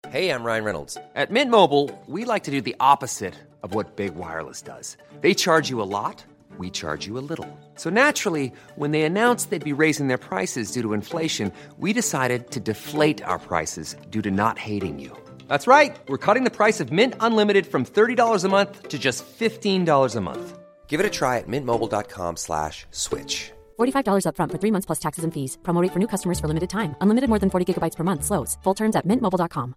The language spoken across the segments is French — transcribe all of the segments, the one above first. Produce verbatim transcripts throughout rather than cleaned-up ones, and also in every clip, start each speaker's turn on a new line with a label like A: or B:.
A: Hey, I'm Ryan Reynolds. At Mint Mobile, we like to do the opposite of what Big Wireless does. They charge you a lot, we charge you a little. So naturally, when they announced they'd be raising their prices due to inflation, we decided to deflate our prices due to not hating you. That's right. We're cutting the price of Mint Unlimited from thirty dollars a month to just fifteen dollars a month. Give it a try at mintmobile.com slash switch.
B: forty-five dollars up front for three months plus taxes and fees. Promo rate for new customers for limited time. Unlimited more than forty gigabytes per month. Slows full terms at mint mobile dot com.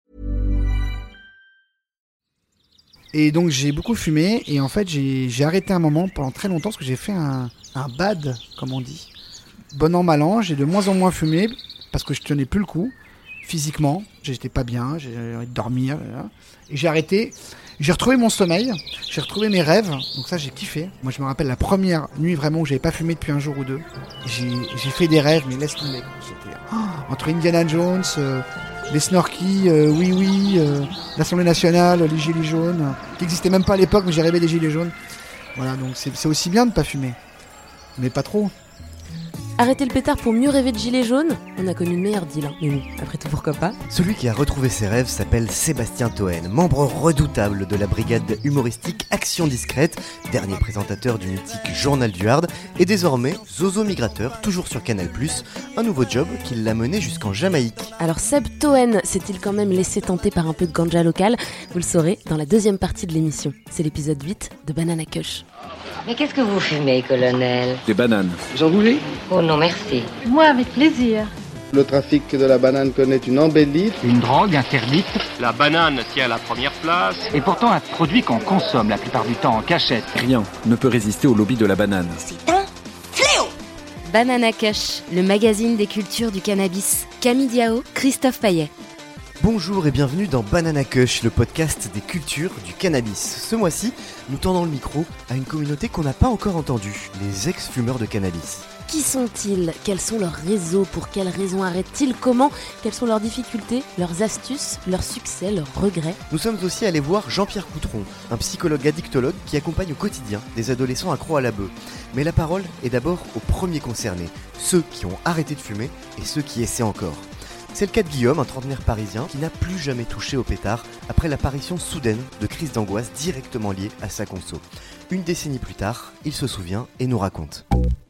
C: Et donc j'ai beaucoup fumé et en fait j'ai, j'ai arrêté un moment pendant très longtemps parce que j'ai fait un, un bad, comme on dit. Bon an, mal an, j'ai de moins en moins fumé parce que je tenais plus le coup. Physiquement, j'étais pas bien, j'ai envie de dormir. Et j'ai arrêté, j'ai retrouvé mon sommeil, j'ai retrouvé mes rêves, donc ça j'ai kiffé. Moi je me rappelle la première nuit vraiment où j'avais pas fumé depuis un jour ou deux. J'ai, j'ai fait des rêves, mais laisse tomber. C'était, oh, entre Indiana Jones, euh, les Snorky, euh, oui oui, euh, l'Assemblée nationale, les gilets jaunes, euh, qui n'existaient même pas à l'époque, mais j'ai rêvé des gilets jaunes. Voilà, donc c'est, c'est aussi bien de pas fumer, mais pas trop.
D: Arrêter le pétard pour mieux rêver de gilets jaunes ? On a connu le meilleur deal, hein. Mais bon, après tout, pourquoi pas ?
E: Celui qui a retrouvé ses rêves s'appelle Sébastien Toen, membre redoutable de la brigade humoristique Action Discrète, dernier présentateur du mythique Journal du Hard, et désormais Zozo Migrateur, toujours sur Canal plus, un nouveau job qui l'a mené jusqu'en Jamaïque.
D: Alors Seb Toen s'est-il quand même laissé tenter par un peu de ganja local ? Vous le saurez dans la deuxième partie de l'émission. C'est l'épisode huit de Banana Kush.
F: Mais qu'est-ce que vous fumez, colonel ?
G: Des bananes.
H: Vous en voulez ?
F: Oh non, merci.
I: Moi, avec plaisir.
J: Le trafic de la banane connaît une embellie.
K: Une drogue interdite.
L: La banane tient la première place.
K: Et pourtant un produit qu'on consomme la plupart du temps en cachette.
G: Rien ne peut résister au lobby de la banane.
F: C'est un fléau !
D: Banana Kush, le magazine des cultures du cannabis. Camille Diao, Christophe Payet.
E: Bonjour et bienvenue dans Banana Kush, le podcast des cultures du cannabis. Ce mois-ci, nous tendons le micro à une communauté qu'on n'a pas encore entendue, les ex-fumeurs de cannabis.
D: Qui sont-ils ? Quels sont leurs réseaux ? Pour quelles raisons arrêtent-ils ? Comment ? Quelles sont leurs difficultés, leurs astuces, leurs succès, leurs regrets ?
E: Nous sommes aussi allés voir Jean-Pierre Coutron, un psychologue addictologue qui accompagne au quotidien des adolescents accros à la beuh. Mais la parole est d'abord aux premiers concernés, ceux qui ont arrêté de fumer et ceux qui essaient encore. C'est le cas de Guillaume, un trentenaire parisien qui n'a plus jamais touché au pétard après l'apparition soudaine de crises d'angoisse directement liées à sa conso. Une décennie plus tard, il se souvient et nous raconte.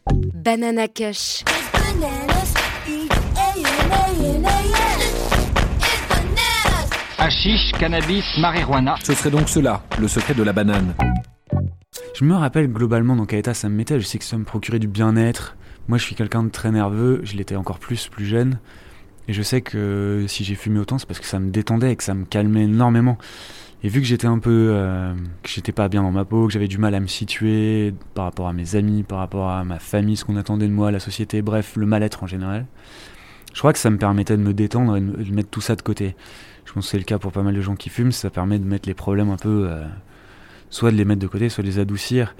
D: Banana Kush.
K: Hashish, cannabis, marijuana.
G: Ce serait donc cela, le secret de la banane.
M: Je me rappelle globalement dans quel état ça me mettait, je sais que ça me procurait du bien-être. Moi je suis quelqu'un de très nerveux, je l'étais encore plus plus jeune. Et je sais que si j'ai fumé autant, c'est parce que ça me détendait et que ça me calmait énormément. Et vu que j'étais un peu, euh, que j'étais pas bien dans ma peau, que j'avais du mal à me situer par rapport à mes amis, par rapport à ma famille, ce qu'on attendait de moi, la société, bref, le mal-être en général, je crois que ça me permettait de me détendre et de mettre tout ça de côté. Je pense que c'est le cas pour pas mal de gens qui fument, ça permet de mettre les problèmes un peu, euh, soit de les mettre de côté, soit de les adoucir.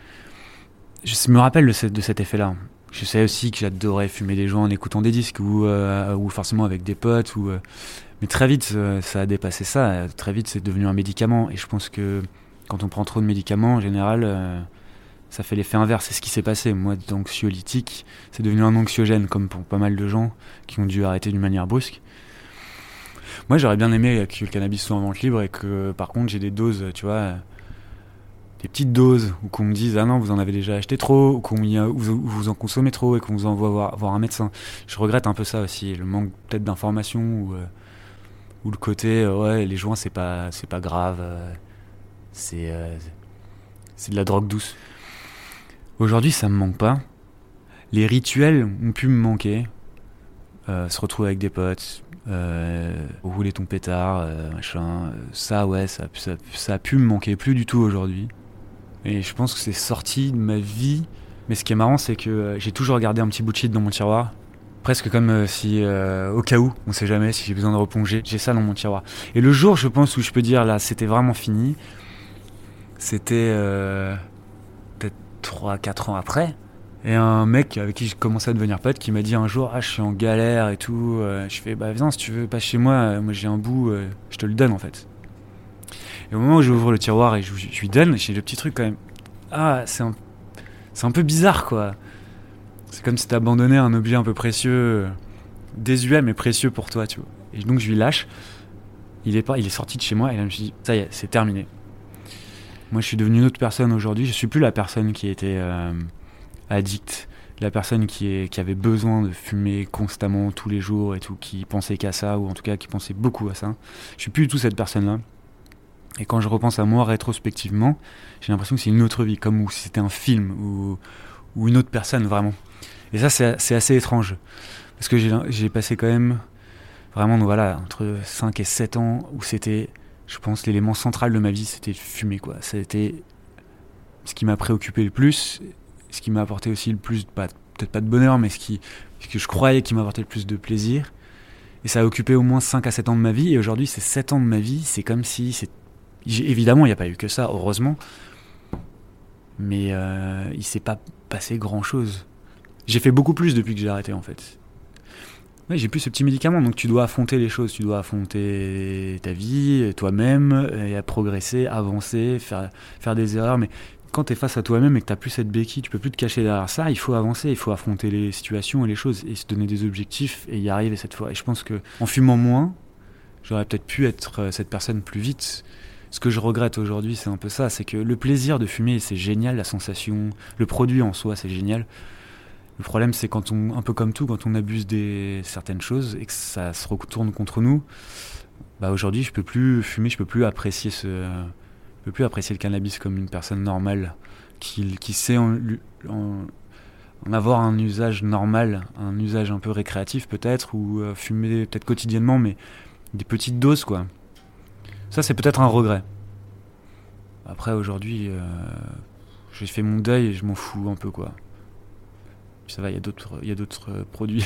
M: Je me rappelle de, ce, de cet effet-là. Je sais aussi que j'adorais fumer des joints en écoutant des disques ou, euh, ou forcément avec des potes. Ou, euh, mais très vite, euh, ça a dépassé ça. Très vite, c'est devenu un médicament. Et je pense que quand on prend trop de médicaments, en général, euh, ça fait l'effet inverse. C'est ce qui s'est passé. Moi, d'anxiolytique, c'est devenu un anxiogène, comme pour pas mal de gens qui ont dû arrêter d'une manière brusque. Moi, j'aurais bien aimé que le cannabis soit en vente libre et que, par contre, j'ai des doses, tu vois... des petites doses, ou qu'on me dise « Ah non, vous en avez déjà acheté trop », ou qu'on y a, ou vous, vous en consommez trop et qu'on vous envoie voir, voir un médecin. Je regrette un peu ça aussi, le manque peut-être d'informations, ou, euh, ou le côté euh, « Ouais, les joints, c'est pas, c'est pas grave, euh, c'est, euh, c'est de la drogue douce ». Aujourd'hui, ça me manque pas. Les rituels ont pu me manquer. Euh, se retrouver avec des potes, euh, rouler ton pétard, euh, machin. Ça, ouais, ça, ça, ça a pu me manquer, plus du tout aujourd'hui. Et je pense que c'est sorti de ma vie. Mais ce qui est marrant, c'est que euh, j'ai toujours gardé un petit bout de shit dans mon tiroir. Presque comme euh, si, euh, au cas où, on sait jamais, si j'ai besoin de replonger, j'ai ça dans mon tiroir. Et le jour, je pense, où je peux dire, là, c'était vraiment fini, c'était euh, peut-être trois à quatre ans après. Et un mec avec qui je commençais à devenir pote qui m'a dit un jour « Ah, je suis en galère et tout. » Je fais « Bah viens, si tu veux, passe chez moi, moi j'ai un bout, euh, je te le donne en fait. » Et au moment où j'ouvre le tiroir et je, je lui donne, j'ai le petit truc quand même. Ah, c'est un, c'est un peu bizarre quoi. C'est comme si t'abandonnais un objet un peu précieux, désuet mais précieux pour toi, tu vois. Et donc je lui lâche. il est, pas, il est sorti de chez moi et là, je me suis dit, ça y est, c'est terminé. Moi, je suis devenu une autre personne aujourd'hui. Je suis plus la personne qui était euh, addict, la personne qui, est, qui avait besoin de fumer constamment tous les jours et tout, qui pensait qu'à ça, ou en tout cas qui pensait beaucoup à ça. Je suis plus du tout cette personne-là. Et quand je repense à moi rétrospectivement, j'ai l'impression que c'est une autre vie, comme si c'était un film ou, ou une autre personne vraiment. Et ça, c'est, c'est assez étrange. Parce que j'ai, j'ai passé quand même vraiment voilà, entre cinq et sept ans où c'était, je pense, l'élément central de ma vie, c'était de fumer, quoi. C'était ce qui m'a préoccupé le plus, ce qui m'a apporté aussi le plus, pas, peut-être pas de bonheur, mais ce, qui, ce que je croyais qui m'apportait le plus de plaisir. Et ça a occupé au moins cinq à sept ans de ma vie. Et aujourd'hui, ces sept ans de ma vie, c'est comme si... C'est... Évidemment, il n'y a pas eu que ça, heureusement. Mais euh, il ne s'est pas passé grand-chose. J'ai fait beaucoup plus depuis que j'ai arrêté, en fait. Ouais, j'ai plus ce petit médicament, donc tu dois affronter les choses. Tu dois affronter ta vie, toi-même, et à progresser, avancer, faire, faire des erreurs. Mais quand tu es face à toi-même et que tu n'as plus cette béquille, tu peux plus te cacher derrière ça, il faut avancer, il faut affronter les situations et les choses, et se donner des objectifs, et y arriver cette fois. Et je pense qu'en fumant moins, j'aurais peut-être pu être cette personne plus vite. Ce que je regrette aujourd'hui, c'est un peu ça, c'est que le plaisir de fumer, c'est génial, la sensation, le produit en soi, c'est génial. Le problème, c'est quand on, un peu comme tout, quand on abuse de certaines choses et que ça se retourne contre nous, bah aujourd'hui, je peux plus fumer, je peux plus apprécier ce, je peux plus apprécier le cannabis comme une personne normale qui, qui sait en, en, en avoir un usage normal, un usage un peu récréatif peut-être, ou euh, fumer peut-être quotidiennement, mais des petites doses, quoi. Ça, c'est peut-être un regret. Après, aujourd'hui, euh, j'ai fait mon deuil et je m'en fous un peu, quoi. Puis ça va, il y a d'autres, il y a d'autres euh, produits.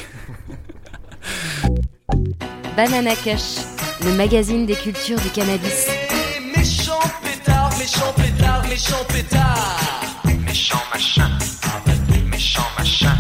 D: Banana Kush, le magazine des cultures du cannabis.
H: Méchant pétard, méchant pétard, méchant pétard. Méchant machin, méchant machin.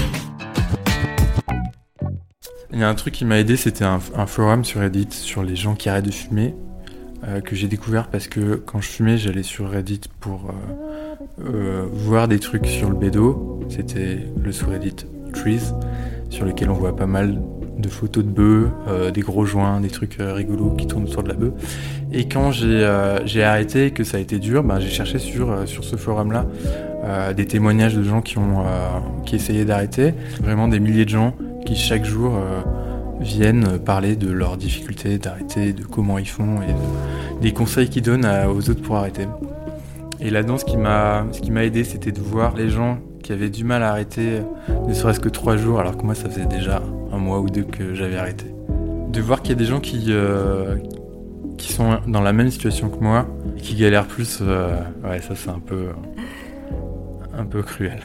I: Il y a un truc qui m'a aidé, c'était un, un forum sur Reddit sur les gens qui arrêtent de fumer. Euh, que j'ai découvert parce que quand je fumais, j'allais sur Reddit pour euh, euh, voir des trucs sur le bédo. C'était le sous-Reddit Trees, sur lequel on voit pas mal de photos de bœufs, euh, des gros joints, des trucs euh, rigolos qui tournent autour de la bœuf. Et quand j'ai, euh, j'ai arrêté, que ça a été dur, ben, j'ai cherché sur, euh, sur ce forum-là euh, des témoignages de gens qui ont euh, qui essayaient d'arrêter. Vraiment des milliers de gens qui chaque jour... Euh, viennent parler de leurs difficultés d'arrêter, de comment ils font et de, des conseils qu'ils donnent à, aux autres pour arrêter. Et là-dedans, ce qui m'a, ce qui m'a aidé, c'était de voir les gens qui avaient du mal à arrêter, ne serait-ce que trois jours, alors que moi, ça faisait déjà un mois ou deux que j'avais arrêté. De voir qu'il y a des gens qui, euh, qui sont dans la même situation que moi, et qui galèrent plus, euh, ouais, ça c'est un peu, un peu cruel.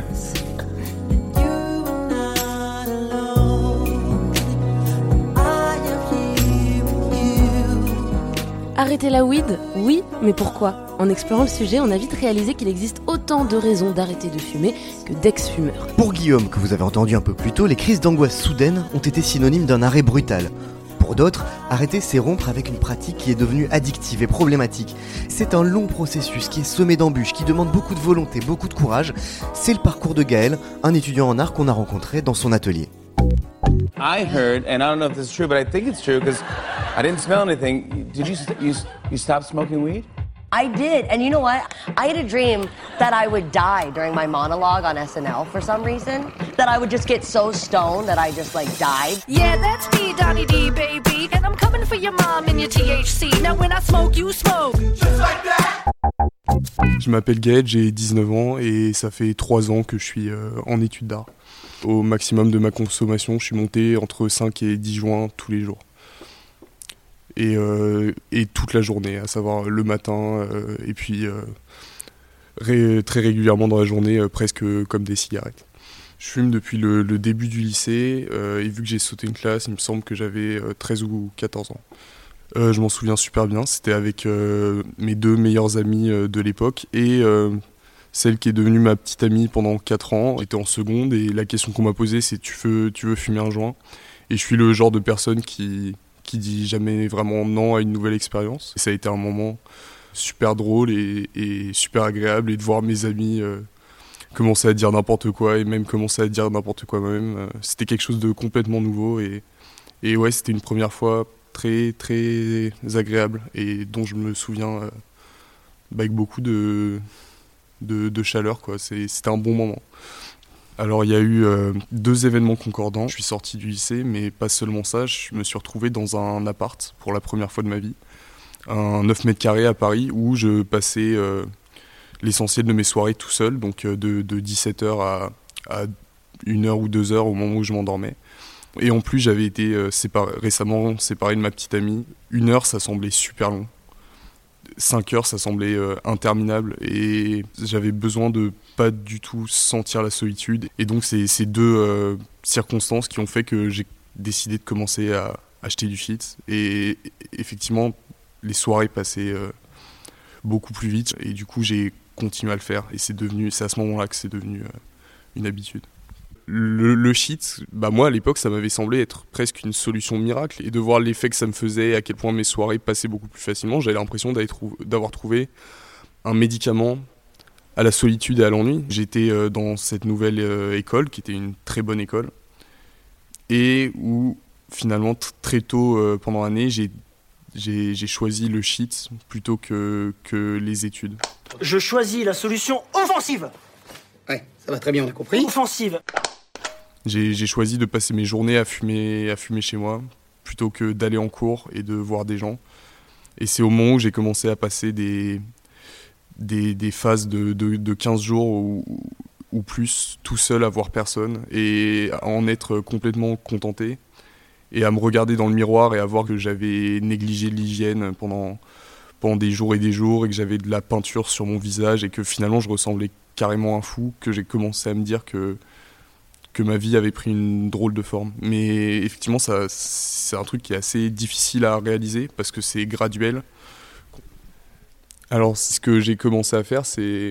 D: Arrêter la weed ? Oui, mais pourquoi ? En explorant le sujet, on a vite réalisé qu'il existe autant de raisons d'arrêter de fumer que d'ex-fumeurs.
E: Pour Guillaume, que vous avez entendu un peu plus tôt, les crises d'angoisse soudaines ont été synonymes d'un arrêt brutal. Pour d'autres, arrêter, c'est rompre avec une pratique qui est devenue addictive et problématique. C'est un long processus qui est semé d'embûches, qui demande beaucoup de volonté, beaucoup de courage. C'est le parcours de Gaël, un étudiant en art qu'on a rencontré dans son atelier.
N: I heard, and I don't know if this is true, but I think it's true because I didn't smell anything. Did you st- you you stop smoking weed?
O: I did, and you know what? I had a dream that I would die during my monologue on S N L for some reason. That I would just get so stoned that I just like died.
P: Yeah, that's me, Donnie D, baby, and I'm coming for your mom and your T H C. Now when I smoke, you smoke. Just like that.
Q: Je m'appelle Gaël, j'ai dix-neuf ans et ça fait trois ans que je suis euh, en études d'art. Au maximum de ma consommation, je suis monté entre cinq et dix joints tous les jours. Et, euh, et toute la journée, à savoir le matin euh, et puis euh, ré, très régulièrement dans la journée, euh, presque comme des cigarettes. Je fume depuis le, le début du lycée euh, et vu que j'ai sauté une classe, il me semble que j'avais euh, treize ou quatorze ans. Euh, je m'en souviens super bien, c'était avec euh, mes deux meilleurs amis euh, de l'époque et euh, celle qui est devenue ma petite amie pendant quatre ans. J'étais en seconde et la question qu'on m'a posée c'est tu veux, tu veux fumer un joint ? Et je suis le genre de personne qui, qui dit jamais vraiment non à une nouvelle expérience. Et ça a été un moment super drôle et, et super agréable et de voir mes amis euh, commencer à dire n'importe quoi et même commencer à dire n'importe quoi moi-même. Euh, c'était quelque chose de complètement nouveau et, et ouais, c'était une première fois très très agréable et dont je me souviens euh, bah, avec beaucoup de, de, de chaleur, quoi. C'est, c'était un bon moment. Alors il y a eu euh, deux événements concordants. Je suis sorti du lycée, mais pas seulement ça, je me suis retrouvé dans un appart pour la première fois de ma vie. Un neuf mètres carrés à Paris où je passais euh, l'essentiel de mes soirées tout seul, donc euh, de, de dix-sept heures à, à une heure ou deux heures au moment où je m'endormais. Et en plus j'avais été euh, séparé, récemment séparé de ma petite amie. Une heure ça semblait super long. Cinq heures ça semblait euh, interminable et j'avais besoin de pas du tout sentir la solitude. Et donc c'est ces deux euh, circonstances qui ont fait que j'ai décidé de commencer à acheter du shit. Et effectivement les soirées passaient euh, beaucoup plus vite et du coup j'ai continué à le faire. Et c'est devenu, c'est à ce moment-là que c'est devenu euh, une habitude. Le, le shit, bah moi à l'époque ça m'avait semblé être presque une solution miracle et de voir l'effet que ça me faisait, à quel point mes soirées passaient beaucoup plus facilement, j'avais l'impression d'avoir trouvé un médicament à la solitude et à l'ennui. J'étais euh, dans cette nouvelle euh, école qui était une très bonne école et où finalement t- très tôt euh, pendant l'année j'ai, j'ai, j'ai choisi le shit plutôt que, que les études.
R: Je choisis la solution offensive.
S: Ouais, ça va très bien, on a compris.
R: Offensive.
Q: J'ai, j'ai choisi de passer mes journées à fumer, à fumer chez moi plutôt que d'aller en cours et de voir des gens. Et c'est au moment où j'ai commencé à passer des, des, des phases de, de, de quinze jours ou, ou plus tout seul à voir personne et à en être complètement contenté et à me regarder dans le miroir et à voir que j'avais négligé l'hygiène pendant, pendant des jours et des jours et que j'avais de la peinture sur mon visage et que finalement je ressemblais carrément un fou, que j'ai commencé à me dire que que ma vie avait pris une drôle de forme. Mais effectivement, ça, c'est un truc qui est assez difficile à réaliser parce que c'est graduel. Alors, ce que j'ai commencé à faire, c'est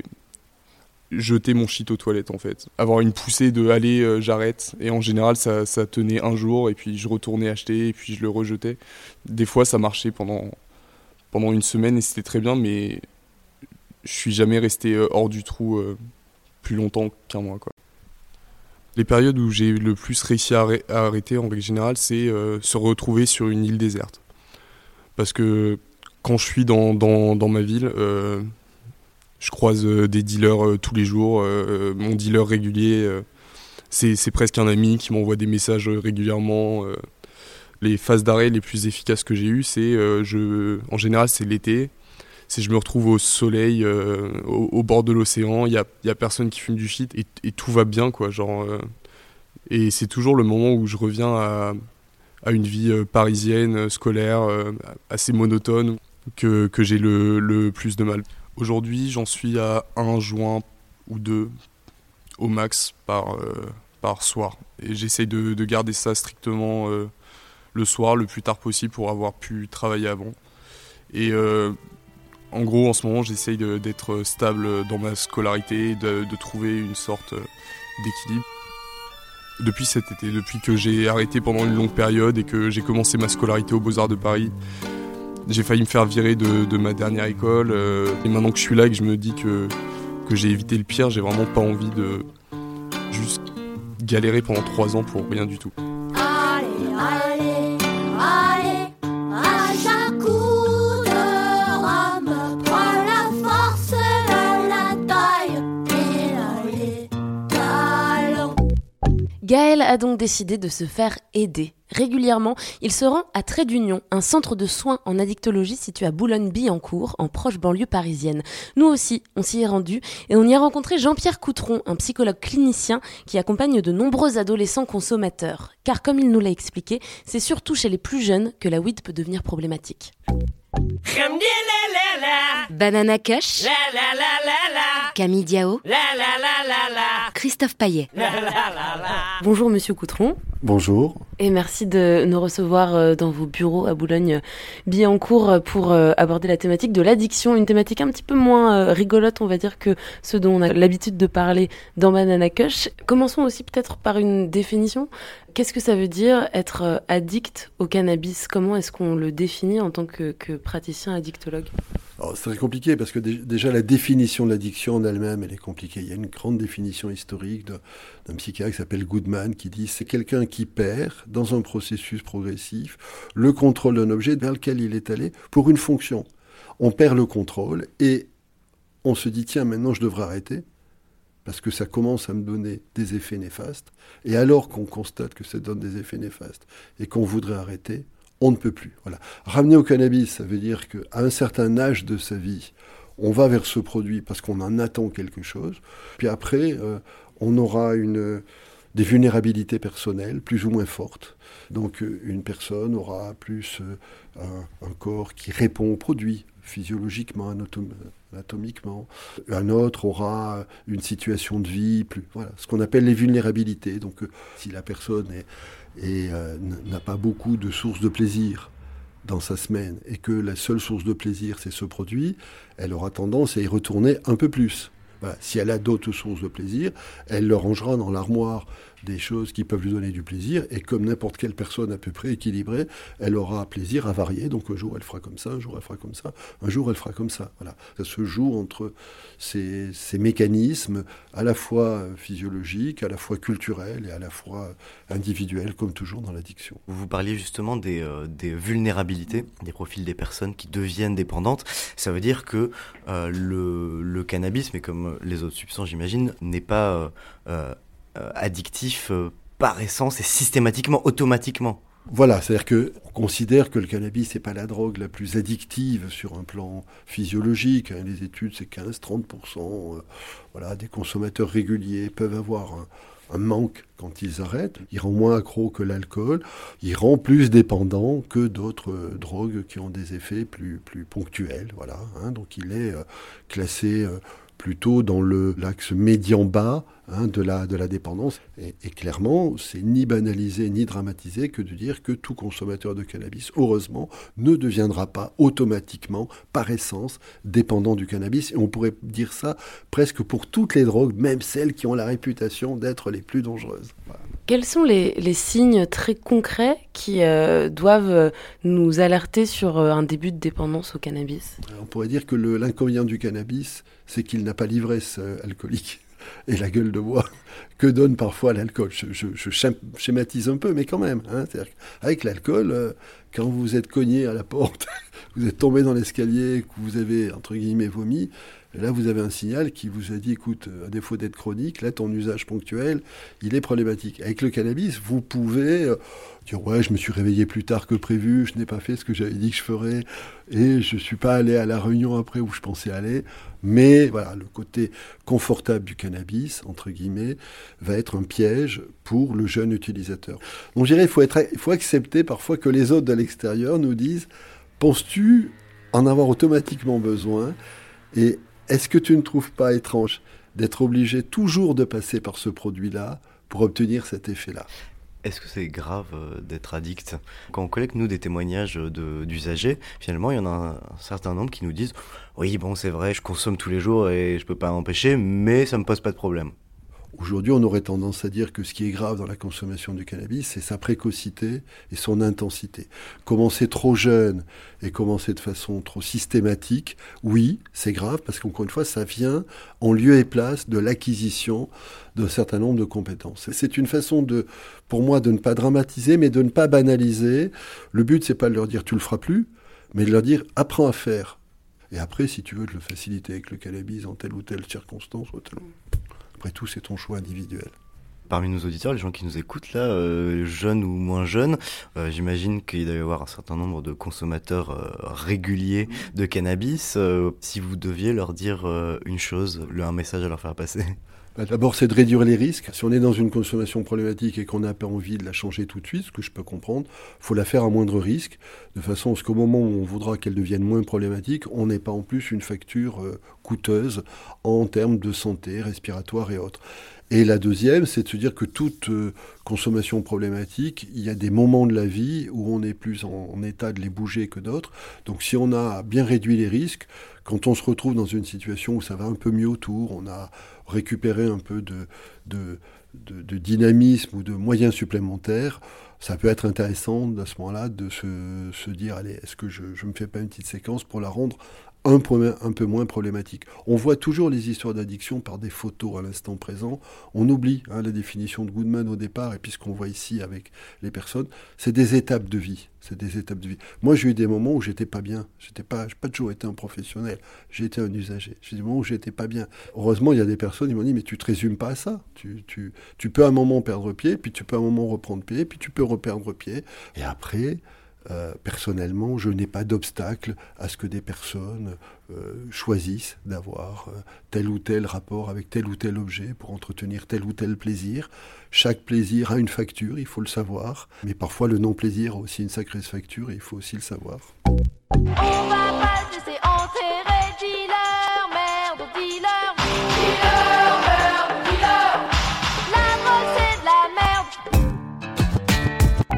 Q: jeter mon shit aux toilettes, en fait. Avoir une poussée de « allez, euh, j'arrête ». Et en général, ça, ça tenait un jour, et puis je retournais acheter, et puis je le rejetais. Des fois, ça marchait pendant, pendant une semaine, et c'était très bien, mais je suis jamais resté hors du trou euh, plus longtemps qu'un mois, quoi. Les périodes où j'ai le plus réussi à arrêter, en règle générale, c'est euh, se retrouver sur une île déserte. Parce que quand je suis dans, dans, dans ma ville, euh, je croise euh, des dealers euh, tous les jours. Euh, mon dealer régulier, euh, c'est, c'est presque un ami qui m'envoie des messages régulièrement. Euh, les phases d'arrêt les plus efficaces que j'ai eues, c'est, euh, je, en général, c'est l'été. C'est je me retrouve au soleil, euh, au, au bord de l'océan, il y a, y a personne qui fume du shit et, et tout va bien, quoi. Genre, euh, et c'est toujours le moment où je reviens à, à une vie euh, parisienne, scolaire, euh, assez monotone, que, que j'ai le, le plus de mal. Aujourd'hui, j'en suis à un joint ou deux au max par, euh, par soir. Et j'essaye de, de garder ça strictement euh, le soir, le plus tard possible pour avoir pu travailler avant. Et euh, en gros, en ce moment, j'essaye de, d'être stable dans ma scolarité, de, de trouver une sorte d'équilibre. Depuis cet été, depuis que j'ai arrêté pendant une longue période et que j'ai commencé ma scolarité aux Beaux-Arts de Paris, j'ai failli me faire virer de, de ma dernière école. Euh, et maintenant que je suis là et que je me dis que, que j'ai évité le pire, j'ai vraiment pas envie de juste galérer pendant trois ans pour rien du tout.
H: Allez, allez, allez, à chaque coup de rame, prends la force, la, la taille, et les talents.
D: Gaël a donc décidé de se faire aider. Régulièrement, il se rend à Trait d'Union, un centre de soins en addictologie situé à Boulogne-Billancourt, en proche banlieue parisienne. Nous aussi, on s'y est rendu et on y a rencontré Jean-Pierre Coutron, un psychologue clinicien qui accompagne de nombreux adolescents consommateurs. Car comme il nous l'a expliqué, c'est surtout chez les plus jeunes que la weed peut devenir problématique.
T: Banana Kush, Camille Diao, Christophe Payet.
D: Bonjour Monsieur Coutron.
U: Bonjour.
D: Et merci de nous recevoir dans vos bureaux à Boulogne-Billancourt pour aborder la thématique de l'addiction, une thématique un petit peu moins rigolote, on va dire, que ce dont on a l'habitude de parler dans Banana Kush. Commençons aussi peut-être par une définition. Qu'est-ce que ça veut dire être addict au cannabis ? Comment est-ce qu'on le définit en tant que, que praticien addictologue ?
U: Alors, c'est très compliqué parce que dé- déjà la définition de l'addiction en elle-même, elle est compliquée. Il y a une grande définition historique de, d'un psychiatre qui s'appelle Goodman qui dit c'est quelqu'un qui perd dans un processus progressif le contrôle d'un objet vers lequel il est allé pour une fonction. On perd le contrôle et on se dit tiens maintenant je devrais arrêter parce que ça commence à me donner des effets néfastes. Et alors qu'on constate que ça donne des effets néfastes et qu'on voudrait arrêter, on ne peut plus. Voilà. Ramener au cannabis, ça veut dire qu'à un certain âge de sa vie, on va vers ce produit parce qu'on en attend quelque chose. Puis après, euh, on aura une, des vulnérabilités personnelles plus ou moins fortes. Donc euh, une personne aura plus euh, un, un corps qui répond au produit physiologiquement, anatom- anatomiquement. Un autre aura une situation de vie plus... Voilà, ce qu'on appelle les vulnérabilités. Donc euh, si la personne est... et euh, n'a pas beaucoup de sources de plaisir dans sa semaine, et que la seule source de plaisir, c'est ce produit, elle aura tendance à y retourner un peu plus. Voilà. Si elle a d'autres sources de plaisir, elle le rangera dans l'armoire des choses qui peuvent lui donner du plaisir, et comme n'importe quelle personne à peu près équilibrée, elle aura plaisir à varier, donc un jour elle fera comme ça, un jour elle fera comme ça, un jour elle fera comme ça. Voilà. Ça se joue entre ces, ces mécanismes à la fois physiologiques, à la fois culturels et à la fois individuels, comme toujours dans l'addiction.
E: Vous parliez justement des, euh, des vulnérabilités, des profils des personnes qui deviennent dépendantes. Ça veut dire que euh, le, le cannabis, mais comme les autres substances j'imagine, n'est pas... Euh, euh, Euh, addictif euh, par essence et systématiquement, automatiquement.
U: Voilà, c'est-à-dire qu'on considère que le cannabis n'est pas la drogue la plus addictive sur un plan physiologique. Hein, les études, c'est quinze à trente pour cent. Euh, voilà, des consommateurs réguliers peuvent avoir un, un manque quand ils arrêtent. Il rend moins accro que l'alcool. Il rend plus dépendant que d'autres euh, drogues qui ont des effets plus, plus ponctuels. Voilà, hein, donc il est euh, classé... Euh, plutôt dans le, l'axe médian-bas hein, de, la, de la dépendance. Et, et clairement, c'est ni banalisé ni dramatisé que de dire que tout consommateur de cannabis, heureusement, ne deviendra pas automatiquement, par essence, dépendant du cannabis. Et on pourrait dire ça presque pour toutes les drogues, même celles qui ont la réputation d'être les plus dangereuses. Voilà.
D: Quels sont les, les signes très concrets qui euh, doivent nous alerter sur euh, un début de dépendance au cannabis ?
U: On pourrait dire que le, l'inconvénient du cannabis, c'est qu'il n'a pas l'ivresse euh, alcoolique et la gueule de bois que donne parfois l'alcool. Je, je, je schématise un peu, mais quand même. Hein, c'est-à-dire qu'avec l'alcool, euh, quand vous êtes cogné à la porte, vous êtes tombé dans l'escalier, que vous avez, entre guillemets, vomi, là, vous avez un signal qui vous a dit, écoute, à défaut d'être chronique, là, ton usage ponctuel, il est problématique. Avec le cannabis, vous pouvez euh, dire, ouais, je me suis réveillé plus tard que prévu, je n'ai pas fait ce que j'avais dit que je ferais, et je ne suis pas allé à la réunion après où je pensais aller. Mais voilà, le côté confortable du cannabis, entre guillemets, va être un piège pour le jeune utilisateur. Donc, je dirais, il faut, être, il faut accepter parfois que les autres de l'extérieur nous disent, penses-tu en avoir automatiquement besoin ? Et est-ce que tu ne trouves pas étrange d'être obligé toujours de passer par ce produit-là pour obtenir cet effet-là ?
E: Est-ce que c'est grave euh, d'être addict ? Quand on collecte, nous, des témoignages de, d'usagers, finalement, il y en a un, un certain nombre qui nous disent « Oui, bon, c'est vrai, je consomme tous les jours et je peux pas m'empêcher, mais ça me pose pas de problème. »
U: Aujourd'hui, on aurait tendance à dire que ce qui est grave dans la consommation du cannabis, c'est sa précocité et son intensité. Commencer trop jeune et commencer de façon trop systématique, oui, c'est grave, parce qu'encore une fois, ça vient en lieu et place de l'acquisition d'un certain nombre de compétences. C'est une façon, de, pour moi, de ne pas dramatiser, mais de ne pas banaliser. Le but, c'est pas de leur dire « tu le feras plus », mais de leur dire « apprends à faire ». Et après, si tu veux, de le faciliter avec le cannabis en telle ou telle circonstance, ou telle... Après tout, c'est ton choix individuel.
E: Parmi nos auditeurs, les gens qui nous écoutent, là, euh, jeunes ou moins jeunes, euh, j'imagine qu'il doit y avoir un certain nombre de consommateurs euh, réguliers de cannabis. Euh, si vous deviez leur dire euh, une chose, un message à leur faire passer.
U: Bah, d'abord, c'est de réduire les risques. Si on est dans une consommation problématique et qu'on n'a pas envie de la changer tout de suite, ce que je peux comprendre, il faut la faire à moindre risque, de façon à ce qu'au moment où on voudra qu'elle devienne moins problématique, on n'ait pas en plus une facture euh, coûteuse en termes de santé respiratoire et autres. Et la deuxième, c'est de se dire que toute euh, consommation problématique, il y a des moments de la vie où on est plus en, en état de les bouger que d'autres. Donc si on a bien réduit les risques, quand on se retrouve dans une situation où ça va un peu mieux autour, on a récupéré un peu de, de, de, de dynamisme ou de moyens supplémentaires, ça peut être intéressant à ce moment-là de se, se dire, allez, est-ce que je ne me fais pas une petite séquence pour la rendre un, un peu moins problématique. On voit toujours les histoires d'addiction par des photos à l'instant présent. On oublie hein, la définition de Goodman au départ, et puis ce qu'on voit ici avec les personnes, c'est des étapes de vie. C'est des étapes de vie. Moi, j'ai eu des moments où j'étais pas bien. J'étais pas, j'ai pas toujours été un professionnel. J'ai été un usager. J'ai eu des moments où j'étais pas bien. Heureusement, il y a des personnes qui m'ont dit, mais tu te résumes pas à ça. Tu, tu, tu peux à un moment perdre pied, puis tu peux à un moment reprendre pied, puis tu peux reperdre pied. Et après, euh, personnellement, je n'ai pas d'obstacle à ce que des personnes euh, choisissent d'avoir euh, tel ou tel rapport avec tel ou tel objet pour entretenir tel ou tel plaisir. Chaque plaisir a une facture, il faut le savoir. Mais parfois, le non-plaisir a aussi une sacrée facture et il faut aussi le savoir.
H: On va pas se laisser enterrer, dealer, merde, dealer, dealer, merde, dealer. La drogue c'est de la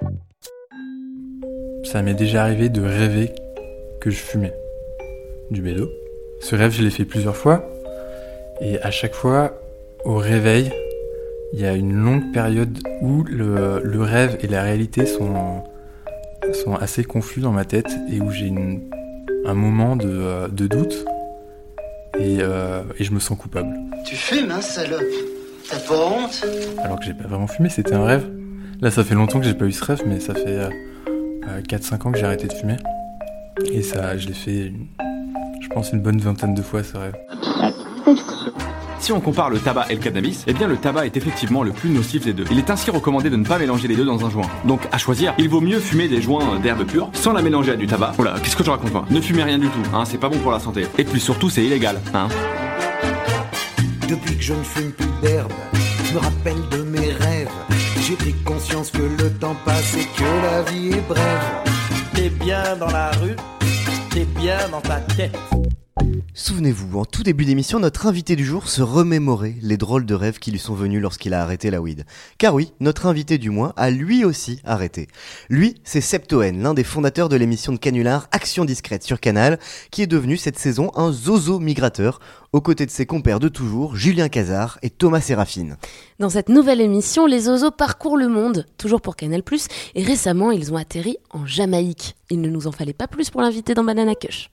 H: merde.
I: Ça m'est déjà arrivé de rêver que je fumais du bédo. Ce rêve, je l'ai fait plusieurs fois. Et à chaque fois, au réveil, il y a une longue période où le, le rêve et la réalité sont, sont assez confus dans ma tête et où j'ai une, un moment de, de doute et, euh, et je me sens coupable.
S: Tu fumes, hein, salope? T'as pas honte?
I: Alors que j'ai pas vraiment fumé, c'était un rêve. Là, ça fait longtemps que j'ai pas eu ce rêve, mais ça fait euh, quatre cinq ans que j'ai arrêté de fumer. Et ça, je l'ai fait, une, je pense, une bonne vingtaine de fois, ce rêve.
A: Si on compare le tabac et le cannabis, eh bien le tabac est effectivement le plus nocif des deux. Il est ainsi recommandé de ne pas mélanger les deux dans un joint. Donc à choisir, il vaut mieux fumer des joints d'herbe pure sans la mélanger à du tabac. Voilà, qu'est-ce que je raconte moi? Ne fumez rien du tout, hein, c'est pas bon pour la santé. Et puis surtout c'est illégal, hein.
V: Depuis que je ne fume plus d'herbe, je me rappelle de mes rêves. J'ai pris conscience que le temps passe et que la vie est brève.
R: T'es bien dans la rue, t'es bien dans ta tête.
E: Souvenez-vous, en tout début d'émission, notre invité du jour se remémorait les drôles de rêves qui lui sont venus lorsqu'il a arrêté la weed. Car oui, notre invité du mois a lui aussi arrêté. Lui, c'est Septoen, l'un des fondateurs de l'émission de Canular Action Discrète sur Canal, qui est devenu cette saison un zozo migrateur, aux côtés de ses compères de toujours, Julien Cazard et Thomas Séraphine.
D: Dans cette nouvelle émission, les zozos parcourent le monde, toujours pour Canal plus, et récemment, ils ont atterri en Jamaïque. Il ne nous en fallait pas plus pour l'inviter dans Banana Kush.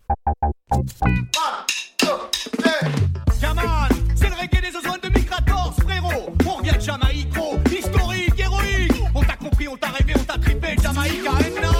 W: Yaman, c'est le reggae des zozos de Migrators, frérot. On vient de Jamaïque, gros, historique, héroïque. On t'a compris, on t'a rêvé, on t'a trippé, Jamaïque, non.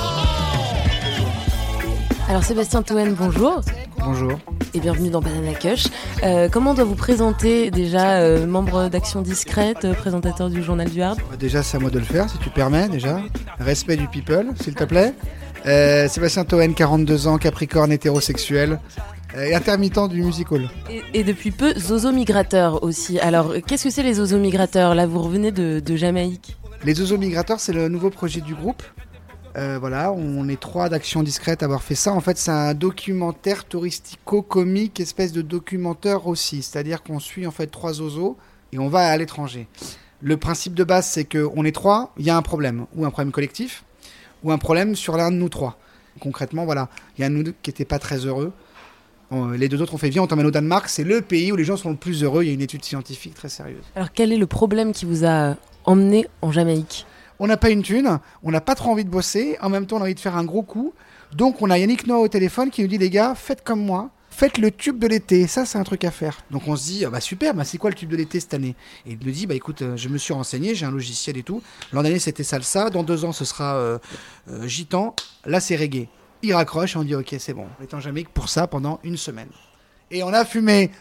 D: Alors Sébastien Toen, bonjour.
C: Bonjour.
D: Et bienvenue dans Banana Kush. Euh, comment on doit vous présenter déjà, euh, membre d'Action Discrète, euh, présentateur du Journal du Hard?
C: Déjà, c'est à moi de le faire, si tu permets, déjà. Respect du people, s'il te plaît. Euh, Sébastien Toen, quarante-deux ans, capricorne hétérosexuel, euh, et intermittent du music hall.
D: Et, et depuis peu, zozo migrateur aussi. Alors, qu'est-ce que c'est les zozo migrateurs? Là, vous revenez de, de Jamaïque.
C: Les zozo migrateurs, c'est le nouveau projet du groupe. Euh, voilà, on est trois d'Action Discrète à avoir fait ça. En fait, c'est un documentaire touristico-comique, espèce de documentaire aussi. C'est-à-dire qu'on suit en fait trois zozos et on va à l'étranger. Le principe de base, c'est qu'on est trois, il y a un problème, ou un problème collectif, ou un problème sur l'un de nous trois. Concrètement, voilà, il y a un de nous deux qui n'était pas très heureux. Les deux autres ont fait, viens, on t'emmène au Danemark, c'est le pays où les gens sont le plus heureux. Il y a une étude scientifique très sérieuse.
D: Alors, quel est le problème qui vous a emmené en Jamaïque?
C: On n'a pas une thune, on n'a pas trop envie de bosser, en même temps on a envie de faire un gros coup. Donc on a Yannick Noah au téléphone qui nous dit, les gars, faites comme moi, faites le tube de l'été, ça c'est un truc à faire. Donc on se dit, ah bah super, bah c'est quoi le tube de l'été cette année? Et il nous dit, bah écoute, euh, je me suis renseigné, j'ai un logiciel et tout. L'an dernier c'était salsa, dans deux ans ce sera euh, euh, gitan, là c'est reggae. Il raccroche et on dit, ok c'est bon, on est en Jamaïque pour ça pendant une semaine. Et on a fumé.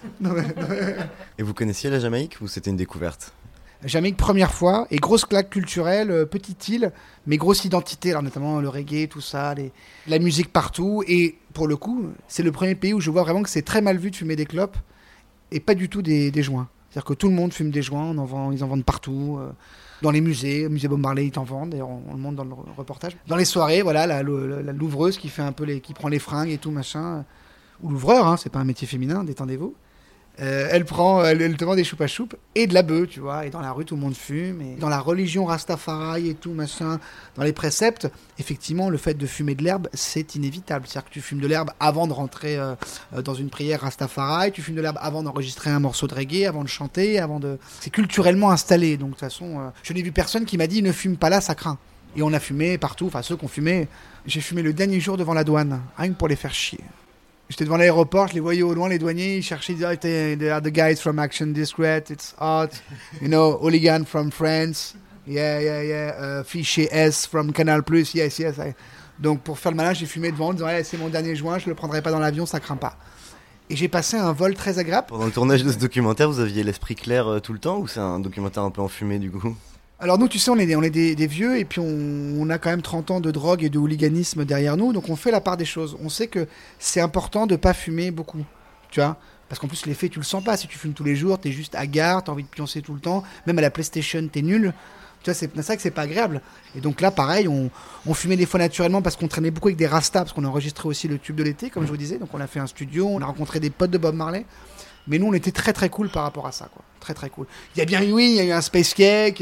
E: Et vous connaissiez la Jamaïque ou c'était une découverte?
C: Jamaïque première fois, et grosse claque culturelle, euh, petite île, mais grosse identité, alors notamment le reggae, tout ça, les... la musique partout, et pour le coup, c'est le premier pays où je vois vraiment que c'est très mal vu de fumer des clopes, et pas du tout des, des joints. C'est-à-dire que tout le monde fume des joints, on en vend, ils en vendent partout, euh, dans les musées, au musée Bob Marley ils t'en vendent, d'ailleurs on, on le montre dans le reportage. Dans les soirées, voilà, la, la, la louvreuse qui fait un peu les, qui prend les fringues et tout machin, ou l'ouvreur, hein, c'est pas un métier féminin, détendez-vous. Euh, elle prend, elle, elle te vend des choupa choups et de la bœuf, tu vois. Et dans la rue, tout le monde fume. Et dans la religion Rastafari et tout, machin, dans les préceptes, effectivement, le fait de fumer de l'herbe, c'est inévitable. C'est-à-dire que tu fumes de l'herbe avant de rentrer euh, dans une prière Rastafari, tu fumes de l'herbe avant d'enregistrer un morceau de reggae, avant de chanter, avant de... C'est culturellement installé. Donc, de toute façon, euh, je n'ai vu personne qui m'a dit ne fume pas là, ça craint. Et on a fumé partout, enfin, ceux qui ont fumé. J'ai fumé le dernier jour devant la douane, rien que pour les faire chier. J'étais devant l'aéroport, je les voyais au loin, les douaniers, ils cherchaient, ils disaient, oh, they are the guys from Action Discreet, it's hot, you know, Hooligan from France, yeah, yeah, yeah, uh, Fichier S from Canal Plus, yes, yes. I... Donc pour faire le malin, j'ai fumé devant en disant, hey, c'est mon dernier joint, je le prendrai pas dans l'avion, ça craint pas. Et j'ai passé un vol très agréable.
E: Pendant le tournage de ce documentaire, vous aviez l'esprit clair euh, tout le temps, ou c'est un documentaire un peu enfumé du coup?
C: Alors nous, tu sais, on est, des, on est des, des vieux et puis on, on a quand même trente ans de drogue et de hooliganisme derrière nous, donc on fait la part des choses. On sait que c'est important de pas fumer beaucoup, tu vois, parce qu'en plus l'effet, tu le sens pas. Si tu fumes tous les jours, t'es juste hagard, t'as envie de pioncer tout le temps, même à la PlayStation, t'es nul. Tu vois, c'est, c'est vrai que c'est pas agréable. Et donc là, pareil, on, on fumait des fois naturellement parce qu'on traînait beaucoup avec des rastas, parce qu'on a enregistré aussi le tube de l'été, comme je vous disais. Donc on a fait un studio, on a rencontré des potes de Bob Marley. Mais nous, on était très très cool par rapport à ça, quoi. Très très cool. Il y a bien eu, oui, il y a eu un Space Cake.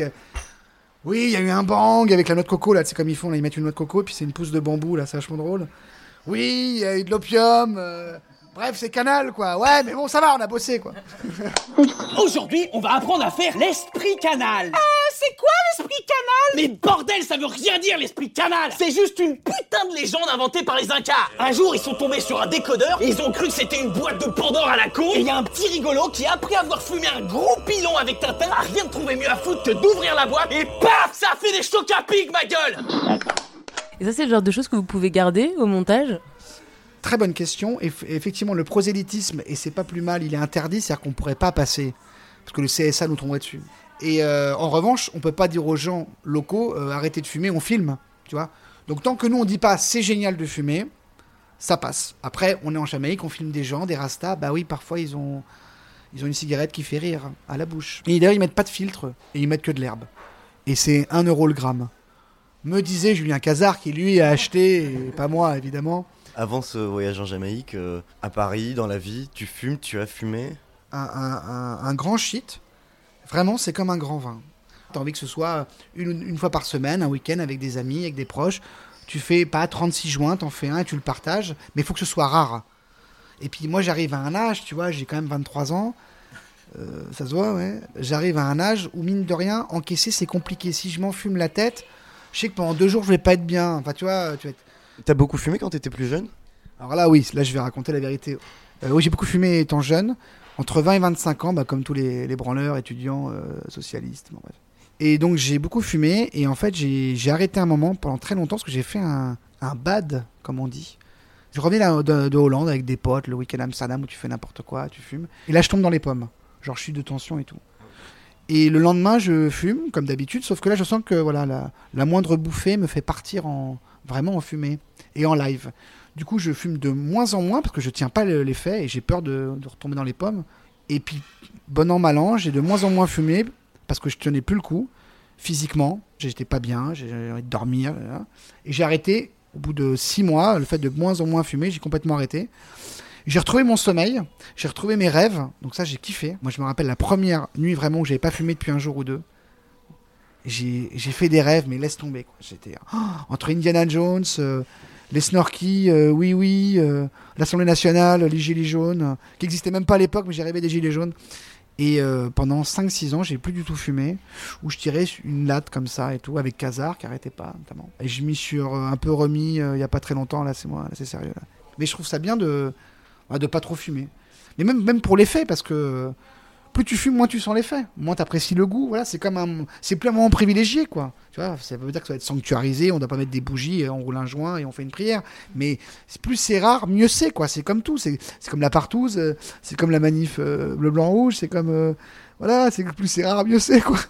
C: Oui, il y a eu un bang avec la noix de coco, là, c'est comme ils font, là, ils mettent une noix de coco, puis c'est une pousse de bambou, là, c'est vachement drôle. Oui, il y a eu de l'opium, euh... bref, c'est Canal, quoi. Ouais, mais bon, ça va, on a bossé, quoi.
B: Aujourd'hui, on va apprendre à faire l'esprit canal. Ah, c'est quoi l'esprit canal? Mais bordel, ça veut rien dire l'esprit canal. C'est juste une putain de légende inventée par les Incas. Un jour, ils sont tombés sur un décodeur et ils ont cru que c'était une boîte de Pandore à la con. Et il y a un petit rigolo qui, après avoir fumé un gros pilon avec Tintin, a rien trouvé mieux à foutre que d'ouvrir la boîte et paf, ça a fait des chocs à pic, ma gueule.
D: Et ça, c'est le genre de choses que vous pouvez garder au montage?
C: Très bonne question. Et effectivement, le prosélytisme, et c'est pas plus mal, il est interdit, c'est-à-dire qu'on pourrait pas passer, parce que le C S A nous tomberait dessus. Et euh, en revanche, on peut pas dire aux gens locaux, euh, arrêtez de fumer, on filme, tu vois. Donc tant que nous, on dit pas, c'est génial de fumer, ça passe. Après, on est en Jamaïque, on filme des gens, des rastas, bah oui, parfois, ils ont, ils ont une cigarette qui fait rire à la bouche. Et d'ailleurs, ils mettent pas de filtre, et ils mettent que de l'herbe. Et c'est un euro le gramme. Me disait Julien Cazard, qui lui a acheté, et pas moi, évidemment.
E: Avant ce voyage en Jamaïque, euh, à Paris, dans la vie, tu fumes, tu as fumé?
C: Un, un, un, un grand shit, vraiment, c'est comme un grand vin. T'as envie que ce soit une, une fois par semaine, un week-end avec des amis, avec des proches. Tu fais pas trente-six joints, t'en fais un et tu le partages, mais il faut que ce soit rare. Et puis moi, j'arrive à un âge, tu vois, j'ai quand même vingt-trois ans, euh, ça se voit, ouais. J'arrive à un âge où, mine de rien, encaisser, c'est compliqué. Si je m'en fume la tête, je sais que pendant deux jours, je vais pas être bien. Enfin, tu vois, tu vas être...
E: T'as beaucoup fumé quand t'étais plus jeune?
C: Alors là, oui, là, je vais raconter la vérité. Euh, oui, j'ai beaucoup fumé étant jeune, entre vingt et vingt-cinq ans, bah, comme tous les, les branleurs, étudiants, euh, socialistes. Bon, bref. Et donc, j'ai beaucoup fumé, et en fait, j'ai, j'ai arrêté un moment pendant très longtemps, parce que j'ai fait un, un bad, comme on dit. Je revenais là, de, de Hollande avec des potes, le week-end à Amsterdam, où tu fais n'importe quoi, tu fumes. Et là, je tombe dans les pommes. Genre, je suis de tension et tout. Et le lendemain, je fume, comme d'habitude, sauf que là, je sens que voilà, la, la moindre bouffée me fait partir en, vraiment en fumée et en live. Du coup, je fume de moins en moins parce que je tiens pas l'effet et j'ai peur de, de retomber dans les pommes. Et puis, bon an, mal an, j'ai de moins en moins fumé parce que je tenais plus le coup physiquement. J'étais pas bien, j'avais envie de dormir. Là. Et j'ai arrêté au bout de six mois. Le fait de moins en moins fumer, j'ai complètement arrêté. J'ai retrouvé mon sommeil, j'ai retrouvé mes rêves, donc ça j'ai kiffé. Moi je me rappelle la première nuit vraiment où j'avais pas fumé depuis un jour ou deux. J'ai, j'ai fait des rêves, mais laisse tomber. Quoi. J'étais oh, entre Indiana Jones, euh, les Snorky, euh, oui oui, euh, l'Assemblée nationale, les gilets jaunes, euh, qui n'existaient même pas à l'époque, mais j'ai rêvé des gilets jaunes. Et euh, pendant cinq six ans, j'ai plus du tout fumé, où je tirais une latte comme ça et tout, avec Cazard qui arrêtait pas notamment. Et je m'y suis euh, un peu remis euh, il y a pas très longtemps, là c'est moi, là, c'est sérieux. Là. Mais je trouve ça bien de de pas trop fumer. Mais même, même pour l'effet, parce que plus tu fumes, moins tu sens l'effet. Moins t'apprécies le goût. Voilà, c'est comme un... C'est plus un moment privilégié, quoi. Tu vois, ça veut dire que ça va être sanctuarisé, on doit pas mettre des bougies, on roule un joint et on fait une prière. Mais plus c'est rare, mieux c'est, quoi. C'est comme tout. C'est, c'est comme la partouze, c'est comme la manif euh, bleu, blanc, rouge, c'est comme... Euh... Voilà, c'est que plus c'est rare, mieux c'est, quoi.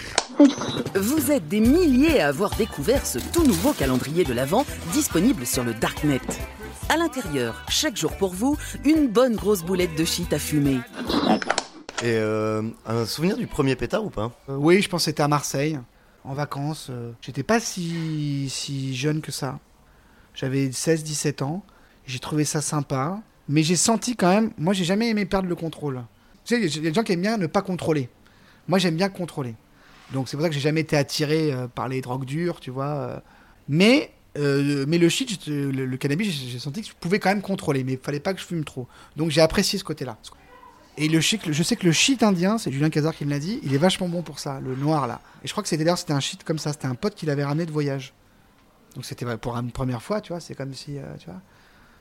J: Vous êtes des milliers à avoir découvert ce tout nouveau calendrier de l'Avent disponible sur le Darknet. À l'intérieur, chaque jour pour vous, une bonne grosse boulette de shit à fumer.
E: Et euh, un souvenir du premier pétard ou pas?
C: euh, Oui, je pense que c'était à Marseille, en vacances. Euh, j'étais pas si, si jeune que ça. J'avais seize dix-sept ans. J'ai trouvé ça sympa. Mais j'ai senti quand même... Moi, j'ai jamais aimé perdre le contrôle. Tu sais, il y a des gens qui aiment bien ne pas contrôler. Moi, j'aime bien contrôler. Donc, c'est pour ça que j'ai jamais été attiré euh, par les drogues dures, tu vois. Euh. Mais... Euh, mais le shit, le, le cannabis, j'ai, j'ai senti que je pouvais quand même contrôler, mais il fallait pas que je fume trop. Donc j'ai apprécié ce côté-là. Et le shit, je sais que le shit indien, c'est Julien Cazard qui me l'a dit, il est vachement bon pour ça, le noir là. Et je crois que c'était d'ailleurs c'était un shit comme ça, c'était un pote qui l'avait ramené de voyage. Donc c'était pour une première fois, tu vois, c'est comme si, euh, tu vois.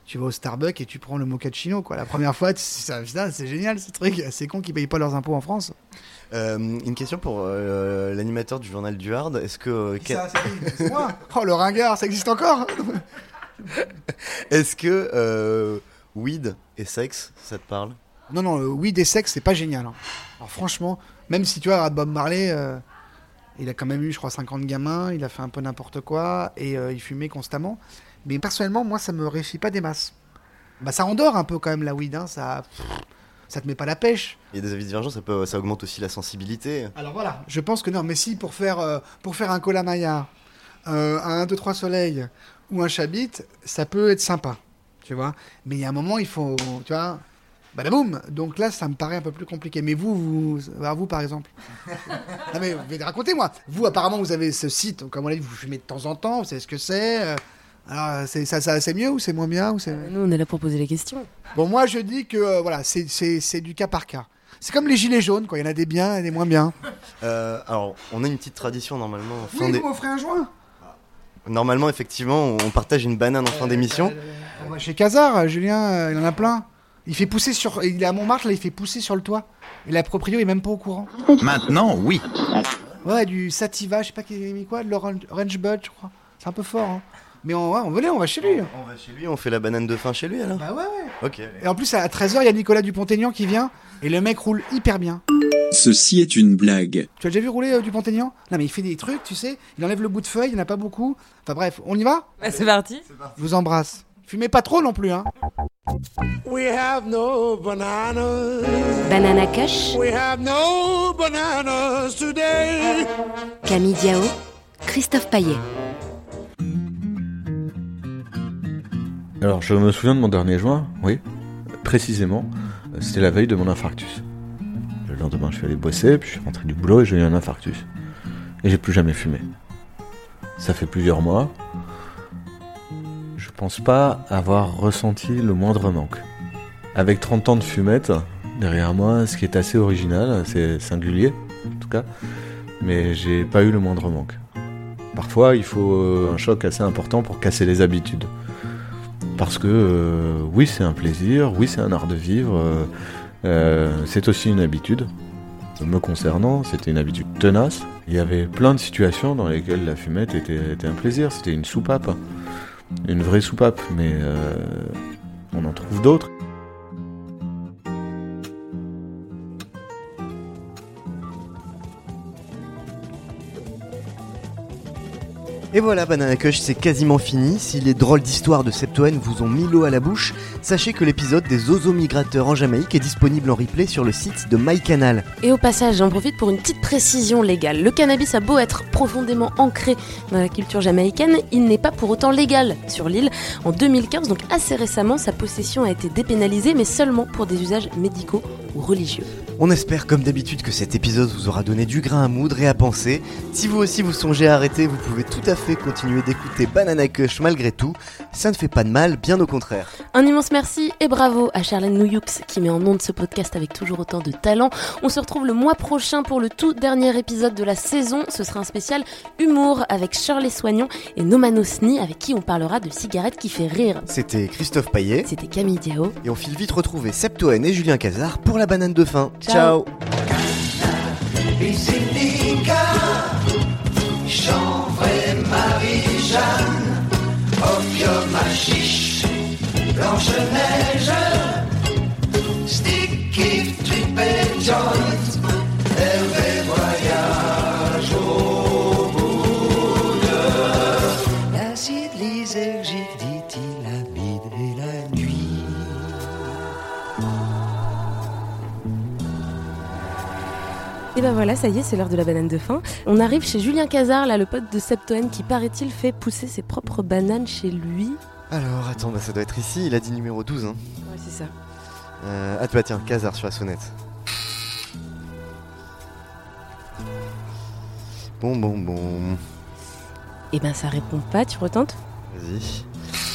C: tu vas au Starbucks et tu prends le mochaccino, quoi. La première fois, tu- ça- putain, c'est génial ce truc. C'est con qu'ils payent pas leurs impôts en France.
E: Euh, une question pour euh, l'animateur du journal du Hard. Est-ce que euh,
C: Qui ça, c'est qui C'est moi. Oh, le ringard, ça existe encore.
E: est-ce que euh, weed et sexe, ça te parle?
C: Non, non, le weed et sexe, c'est pas génial. hein. Alors franchement, même si tu vois, regarde Bob Marley, euh, il a quand même eu, je crois, cinquante gamins, il a fait un peu n'importe quoi, et euh, il fumait constamment. Mais personnellement, moi, ça me réussit pas des masses. Bah, ça endort un peu quand même la weed, hein, ça, pff, ça te met pas la pêche.
E: Il y a des avis divergents, ça, peut, ça augmente aussi la sensibilité.
C: Alors voilà, je pense que non, mais si pour faire, euh, pour faire un Cola Maya, euh, un un, deux, trois soleil ou un Chabit, ça peut être sympa, tu vois. Mais il y a un moment, il faut, tu vois, badaboum. Donc là, ça me paraît un peu plus compliqué. Mais vous, vous, alors vous par exemple. Non mais, mais racontez-moi. Vous, apparemment, vous avez ce site, comme on l'a dit, vous fumez de temps en temps, vous savez ce que c'est. euh, Alors, c'est, ça, ça, c'est mieux ou c'est moins bien ou c'est...
D: Nous, on est là pour poser les questions.
C: Bon, moi, je dis que euh, voilà, c'est, c'est, c'est du cas par cas. C'est comme les gilets jaunes, quoi. Il y en a des biens et des moins bien.
E: Euh, alors, on a une petite tradition normalement. En fin
C: Oui,
E: d'é-
C: vous m'offrez un joint.
E: Normalement, effectivement, on partage une banane en fin d'émission.
C: On va chez Casar, Julien, euh, il en a plein. Il fait pousser sur... Il est à Montmartre, là, il fait pousser sur le toit. Et la proprio est même pas au courant.
F: Maintenant, oui.
C: Ouais, du Sativa, je sais pas qui a mis quoi, de l'Orange Orange Bud, je crois. C'est un peu fort, hein. Mais on, ouais, on venait, on va chez lui.
E: On va chez lui, on fait la banane de fin chez lui alors.
C: Bah ouais, ouais.
E: Ok.
C: Et en plus, à treize heures, il y a Nicolas Dupont-Aignan qui vient. Et le mec roule hyper bien.
F: Ceci est une blague.
C: Tu as déjà vu rouler euh, Dupont-Aignan? Non, mais il fait des trucs, tu sais. Il enlève le bout de feuille, il n'y en a pas beaucoup. Enfin bref, on y va?
D: Bah, c'est parti.
C: Je vous embrasse. Fumez pas trop non plus, hein.
W: We have no bananas.
T: Banana Kush,
W: We have no bananas today.
T: Camille Diao, Christophe Paillet.
K: Alors, je me souviens de mon dernier joint, oui, précisément, euh, c'était la veille de mon infarctus. Le lendemain, je suis allé bosser, puis je suis rentré du boulot et j'ai eu un infarctus. Et j'ai plus jamais fumé. Ça fait plusieurs mois. Je pense pas avoir ressenti le moindre manque. Avec trente ans de fumette, derrière moi, ce qui est assez original, c'est singulier, en tout cas, mais j'ai pas eu le moindre manque. Parfois, il faut euh, un choc assez important pour casser les habitudes. Parce que euh, oui, c'est un plaisir, oui, c'est un art de vivre, euh, euh, c'est aussi une habitude. Me concernant, c'était une habitude tenace. Il y avait plein de situations dans lesquelles la fumette était, était un plaisir, c'était une soupape, une vraie soupape, mais euh, on en trouve d'autres.
E: Et voilà, Banana Kush, c'est quasiment fini. Si les drôles d'histoires de Septoen vous ont mis l'eau à la bouche, sachez que l'épisode des oiseaux-migrateurs en Jamaïque est disponible en replay sur le site de MyCanal.
D: Et au passage, j'en profite pour une petite précision légale. Le cannabis a beau être profondément ancré dans la culture jamaïcaine, il n'est pas pour autant légal sur l'île. En deux mille quinze, donc assez récemment, sa possession a été dépénalisée, mais seulement pour des usages médicaux ou religieux.
E: On espère comme d'habitude que cet épisode vous aura donné du grain à moudre et à penser. Si vous aussi vous songez à arrêter, vous pouvez tout à fait continuer d'écouter Banana Kush malgré tout. Ça ne fait pas de mal, bien au contraire.
D: Un immense merci et bravo à Charlène Nouyux qui met en onde ce podcast avec toujours autant de talent. On se retrouve le mois prochain pour le tout dernier épisode de la saison. Ce sera un spécial humour avec Shirley Soignon et Noman Osni avec qui on parlera de cigarettes qui fait rire.
E: C'était Christophe Paillet.
D: C'était Camille Diao.
E: Et on file vite retrouver Septoen et Julien Cazard pour la banane de fin.
D: Ciao.
V: Cannabis indica, chanvre et Marie-Jeanne, opium hashish, Blanche-Neige, sticky, trip et joint, Hervé voyage au bout de l'acide lysergique, dithylamide et la nuit.
D: Et ben voilà, ça y est, c'est l'heure de la banane de fin. On arrive chez Julien Cazard, là, le pote de Septoen, qui paraît-il fait pousser ses propres bananes chez lui.
E: Alors, attends, bah, ça doit être ici, il a dit numéro douze. Hein.
D: Ouais, c'est ça.
E: Euh, ah, bah tiens, Cazard sur la sonnette. Bon, bon, bon.
D: Et ben ça répond pas, tu retentes?
E: Vas-y.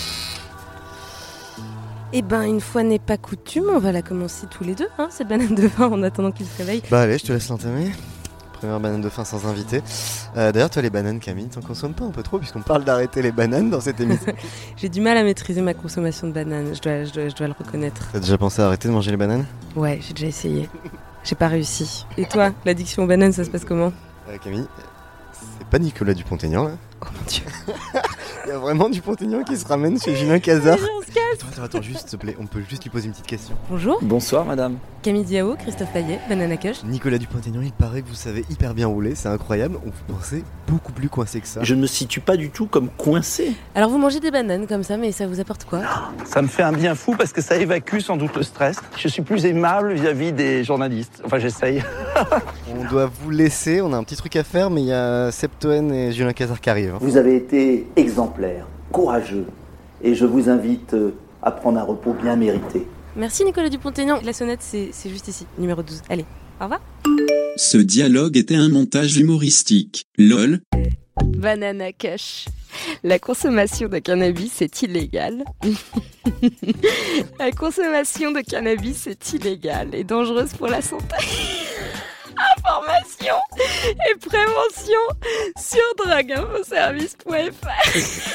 D: Et ben une fois n'est pas coutume, on va la commencer tous les deux, hein, cette banane de fin, en attendant qu'il se réveille.
E: Bah allez, je te laisse l'entamer. Première banane de fin sans invité. Euh, d'ailleurs, toi, les bananes, Camille, t'en consommes pas un peu trop puisqu'on parle d'arrêter les bananes dans cette émission.
D: J'ai du mal à maîtriser ma consommation de bananes, je dois, je dois, je dois le reconnaître.
E: T'as déjà pensé à arrêter de manger les bananes ?
D: Ouais, j'ai déjà essayé. J'ai pas réussi. Et toi, l'addiction aux bananes, ça se passe comment ?
E: euh, Camille, c'est pas Nicolas Dupont-Aignan, là ?
D: Oh mon Dieu.
E: Il y a vraiment Dupont-Aignan qui se ramène chez Julien Cazard.
D: Attends,
E: attends, attends, juste, s'il te plaît, on peut juste lui poser une petite question.
D: Bonjour.
G: Bonsoir, madame.
D: Camille Diao, Christophe Payet, Banana Cush.
E: Nicolas Dupont-Aignan, il paraît que vous savez hyper bien rouler, c'est incroyable. On vous pensait beaucoup plus coincé que ça.
G: Je ne me situe pas du tout comme coincé.
D: Alors vous mangez des bananes comme ça, mais ça vous apporte quoi ?
G: Ça me fait un bien fou parce que ça évacue sans doute le stress. Je suis plus aimable vis-à-vis des journalistes. Enfin, j'essaye.
E: On doit vous laisser, on a un petit truc à faire, mais il y a Septoen et Julien Cazard qui arrivent.
L: Vous avez été exemplaire, courageux, et je vous invite à prendre un repos bien mérité.
D: Merci Nicolas Dupont-Aignan. La sonnette, c'est, c'est juste ici, numéro douze. Allez, au revoir.
F: Ce dialogue était un montage humoristique. Lol.
M: Banana Cush. La consommation de cannabis est illégale. La consommation de cannabis est illégale et dangereuse pour la santé. Information et prévention sur drogue info service point f r.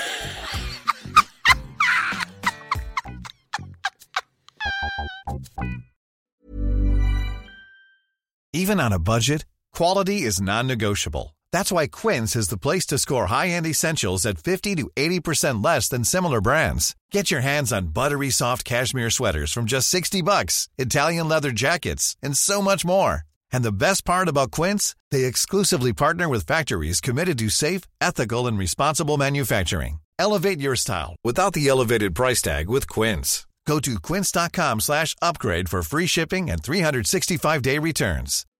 X: Even on a budget, quality is non-negotiable. That's why Quince is the place to score high-end essentials at fifty to eighty percent less than similar brands. Get your hands on buttery soft cashmere sweaters from just sixty bucks, Italian leather jackets, and so much more. And the best part about Quince, they exclusively partner with factories committed to safe, ethical, and responsible manufacturing. Elevate your style without the elevated price tag with Quince. Go to quince.com slash upgrade for free shipping and three sixty-five day returns.